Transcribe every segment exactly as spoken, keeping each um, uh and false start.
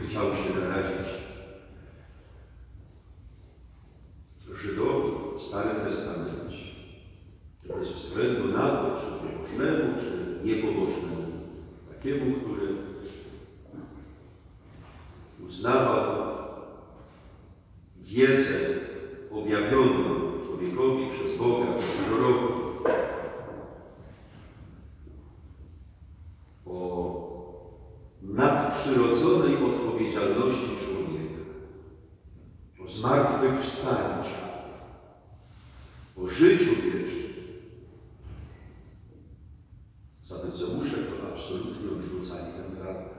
chciał się narazić Żydowi w Starym Testamencie, bez względu na to, czy pobożnemu, czy niepobożnemu, takiemu, który uznawał wiedzę objawioną człowiekowi przez Boga, przez proroków, o nadprzyrodzonej odpowiedzialności człowieka, o zmartwychwstaniu, o życiu wiecznym. Sadyceusze to absolutnie odrzucali tę prawdę.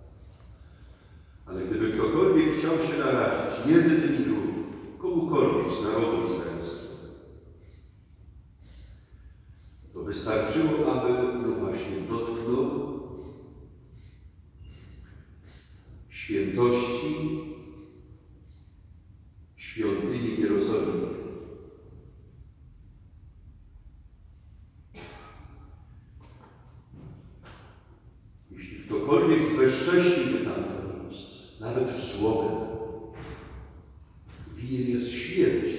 Ale gdyby ktokolwiek chciał się narazić, jeden i drugi, komukolwiek z narodu izraelskiego, to wystarczyło, aby no właśnie dotknął świętości świątyni w Jerozolimie. Jeśli ktokolwiek zbezcześciłby tamto miejsce, nawet słowem, winien jest śmierć.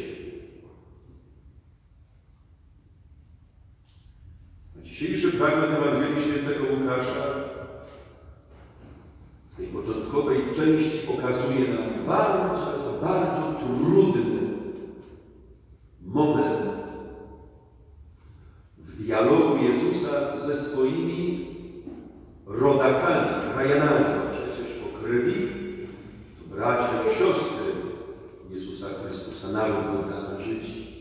A dzisiejszy fragment Ewangelii Świętego Łukasza w tej początkowej części pokazuje nam bardzo, bardzo trudny moment w dialogu Jezusa ze swoimi rodakami, krajanami. Przecież po krwi to bracia i siostry Jezusa Chrystusa, naród wybrany życi.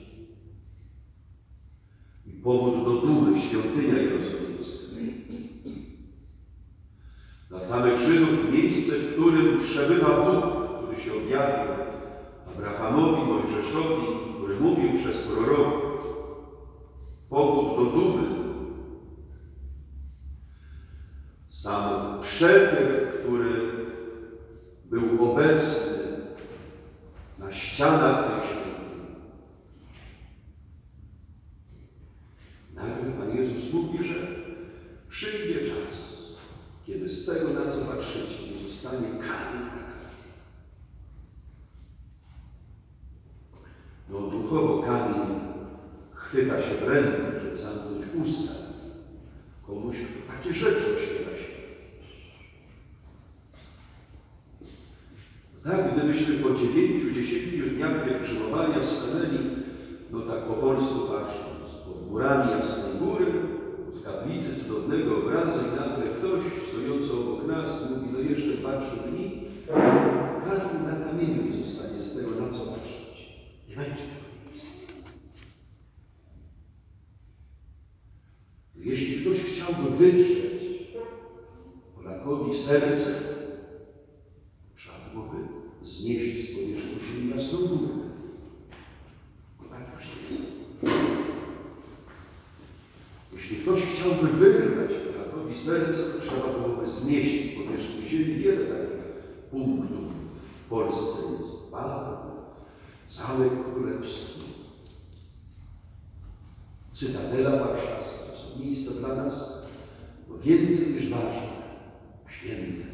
I powód do dumy, świątynia jerozolimska. Dla samych Żydów miejsce, w którym przebywa Bóg, który się objawił Abrahamowi, Mojżeszowi, który mówił przez proroków. Powód do dumy. Sam przepych, który był obecny na ścianach tej świątyni. Nagle Pan Jezus mówi, że przyjdzie czas, kiedy z tego, na co patrzycie, nie zostanie kamień na kamień. No duchowo kamień chwyta się w rękę, żeby zamknąć usta. Komuś takie rzeczy oświadcza się. Tak, gdybyśmy po dziewięciu, dziesięciu dniach pielgrzymowania stanęli, no tak po polsku patrząc, pod murami Jasnej Góry, od kaplicy cudownego obrazu i nagle ktoś stojący obok nas mówi, no jeszcze dwa, trzy dni, kamień na kamieniu nie zostanie z tego, na co patrzeć. Nie będzie tego miejsca. Jeśli ktoś chciałby wydrzeć Polakowi serce, trzeba byłoby znieść z powierzchni ziemi Jasną Górę. Bo tak już jest. Jeśli ktoś chciałby wyrwać Polakowi serce, to trzeba byłoby znieść z powierzchni ziemi wiele takich punktów. W Polsce jest Babel, Zamek Królewski, Cytadela Warszawska. To są miejsca dla nas no, więcej niż ważne, święte.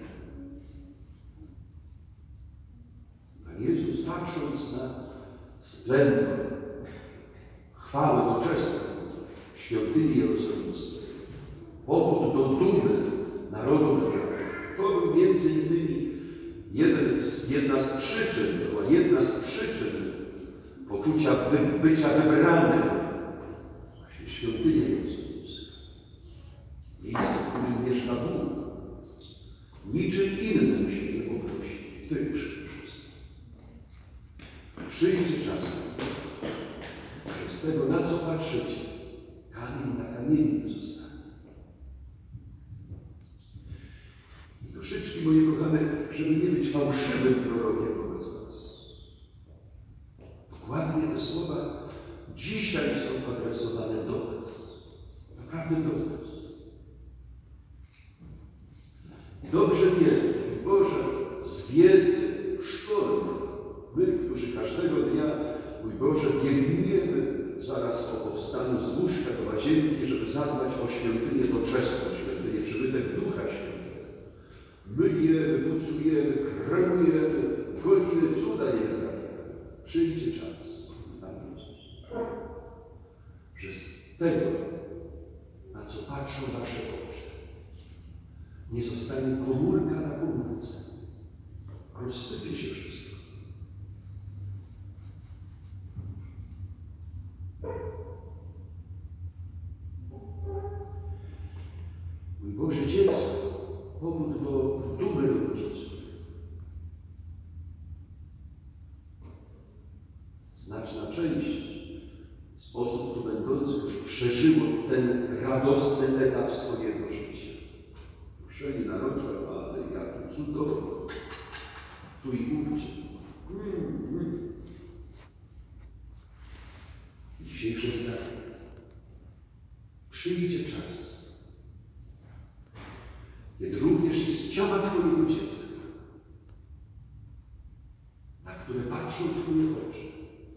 Pan Jezus, patrząc na splendor, chwałę nowoczesną świątyni jerozolimskiej, powód do dumy narodu wybranego, to był między innymi jeden z, jedna z przyczyn, to była jedna z przyczyn poczucia wy, bycia wybranym, właśnie świątynia jerozolimska. Miejsce, w którym mieszka Bóg. Niczym innym się nie poprosi, tylko przyjdzie czas, że z tego, na co patrzycie, kamień na kamieniu nie zostanie. I troszeczkę, moje kochane, żeby nie być fałszywym prorokiem wobec was. Dokładnie te słowa dzisiaj są adresowane do was. Naprawdę do was. Dobrze wiemy, Boże, z wiedzy szkolnej, my, którzy każdego dnia, mój Boże, biegniemy zaraz po powstaniu z łóżka do łazienki, żeby zadbać o świątynię doczesną, świątynię przybytek Ducha Świętego. My je obiecujemy, kremujemy, golimy, cuda nie wyprawiamy. Przyjdzie czas, Pan Jezus, że z tego, na co patrzą wasze oczy, nie zostanie komórka na komórce. Rozsypie się wszystko. Mój Boże dziecko, powód do dumy rodziców. Znaczna część z osób tu będących już przeżyło ten radosny etap swojego życia. Ruszenie na roczach, ale jakie cudowne. Tu i ówdzie. Mm, mm. Dzisiejsze zdanie. Przyjdzie czas, kiedy również i z ciała Twojego dziecka, na które patrzą Twoje oczy,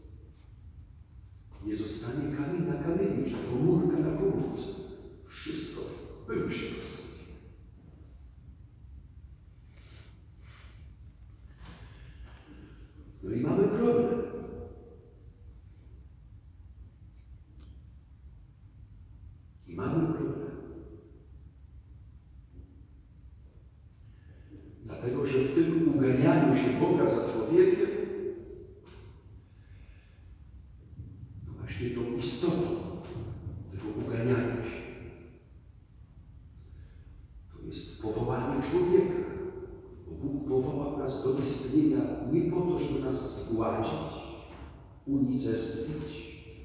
nie zostanie kamień na kamieniu, czy komórka na komórce. Wszystko w pył się rozsypie. No i mamy problem. I mamy problem. Dlatego, że w tym uganianiu się Boga za człowiekiem, to właśnie tą istotą tego uganiania się, to jest powołanie człowieka. Bóg powołał nas do istnienia nie po to, żeby nas zgładzić, unicestwić,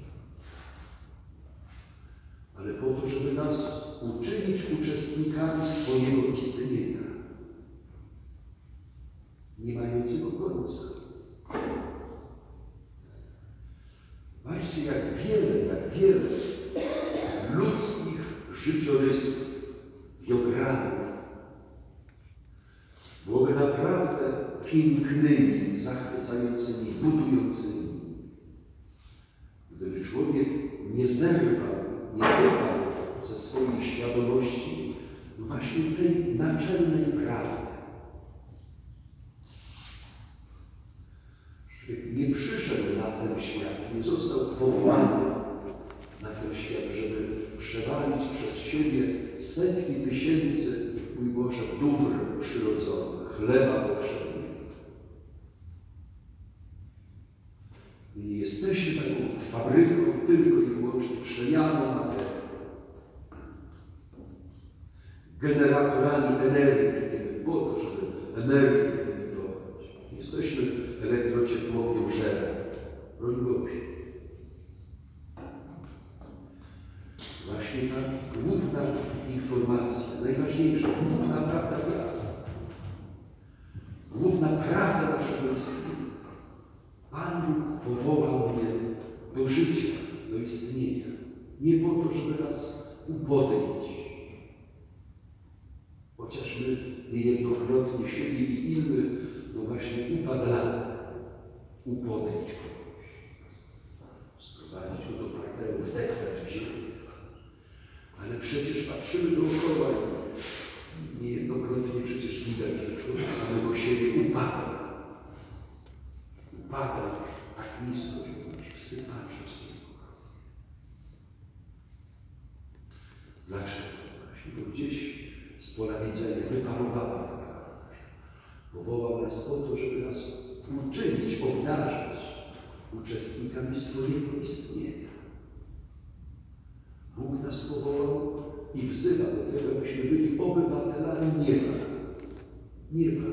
ale po to, żeby nas uczynić uczestnikami swojego istnienia, nie mającego końca. Zobaczcie, jak wiele, jak wiele ludzkich życiorysów, biogramów byłoby naprawdę pięknymi, zachwycającymi, budującymi, gdyby człowiek nie zerwał, nie wyrwał ze swojej świadomości właśnie tej naczelnej prawdy. Człowiek nie przyszedł na ten świat, nie został powołany na ten świat, żeby przewalić przez siebie setki tysięcy, mój Boże, dóbr przyrodzonych, chleba powszedniego. My nie jesteśmy taką fabryką tylko i wyłącznie przemianą materii, generatorami energii, nie po to, żeby energię emitować. Nie jesteśmy elektrociepłownią żerem. Broń Boże. Właśnie ta główna informacja, najważniejsza, główna prawda wiary, główna prawda naszego istnienia. Pan Bóg powołał mnie do życia, do istnienia. Nie po to, żeby nas upodlić. Chociaż my niejednokrotnie siebie i innych, no właśnie upadlamy. Upodlić kogoś. Sprowadzić go do parteru, wdeptać w ziemię. Ale przecież patrzymy dookoła i niejednokrotnie przecież widać, że człowiek samego siebie upada. Upada tak nisko, że musi wstyd patrzeć z niego. Dlaczego? Właśnie, bo gdzieś z pola widzenia wyparowała ta prawda. Powołał nas po to, żeby nas uczynić, obdarzyć uczestnikami swojego istnienia. Bóg nas powołał i wzywa do tego, abyśmy byli obywatelami nieba. Nieba.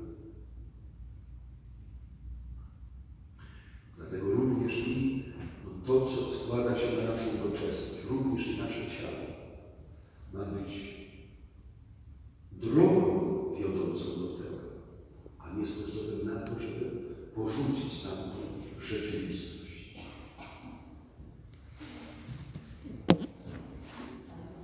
Dlatego również i no to, co składa się na naszą doczesność, również i nasze ciało, ma być drogą wiodącą do tego, a nie sposobem na to, żeby porzucić tamtą rzeczywistość.